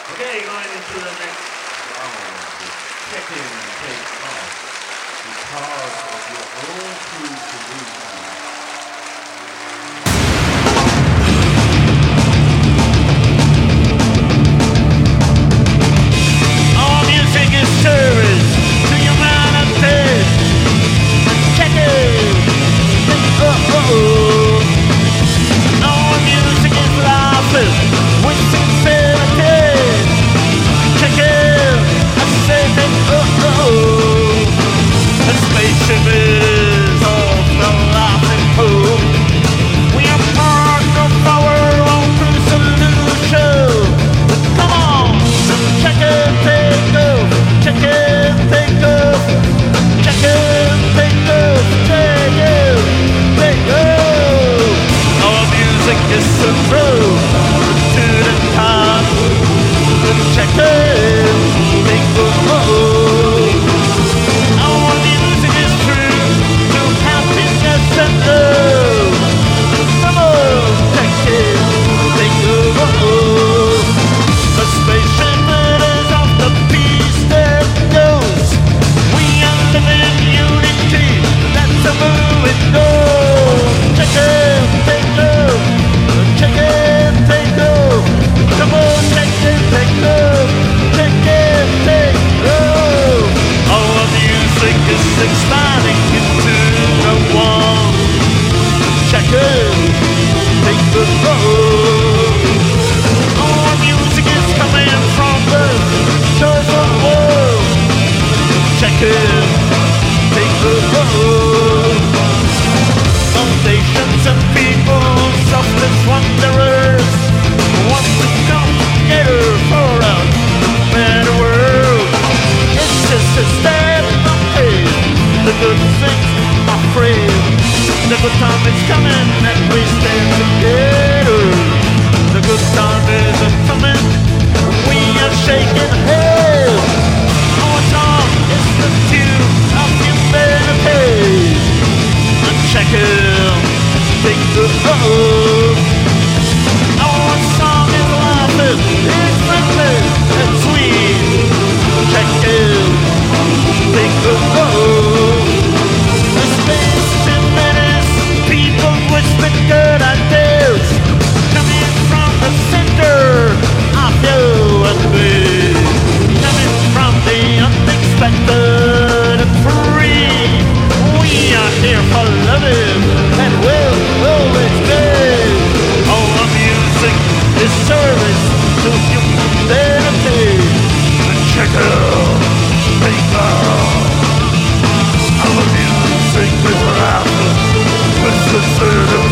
Okay, going into the next round. Check in and take off because of your own true solution. All music is service to humanity. Check it. All music is laughing with sincerity. Check it. I say that a spaceship is off the laughing pool. We are part of our own true solution. Come on, check it, take off, check it, take off, check it, take off, take it, take off. Our music is so true to the top. Check it, take off. Our music is true to happiness and love. Come on, check it, take off. A spaceship that is off the piece that goes. We are living unity, that's a moving goal. Check it, take off. Check it, take off. Come on, check it, take off. Check it, take off. Our music is expanding into the one. Check it, take off. Our music is coming from the shores of the world. Check it, take off. Foundations and people, softest wanderers, want to come together for a better world. It's just a step of faith. The good things are free. The good time is coming and we stand together. The good time is coming. We are shaking hands. Our song is the tune of humanity. Check it, take the oath. Our song is laughing, it's friendly and sweet. Check it, take the oath. The space tremendous, people whisper good ideas, coming from the center of you and me, coming from the unexpected and free. We are here for loving and will always be. Our music is service to humanity. Check it out, take off. Our music is laughing with sincerity.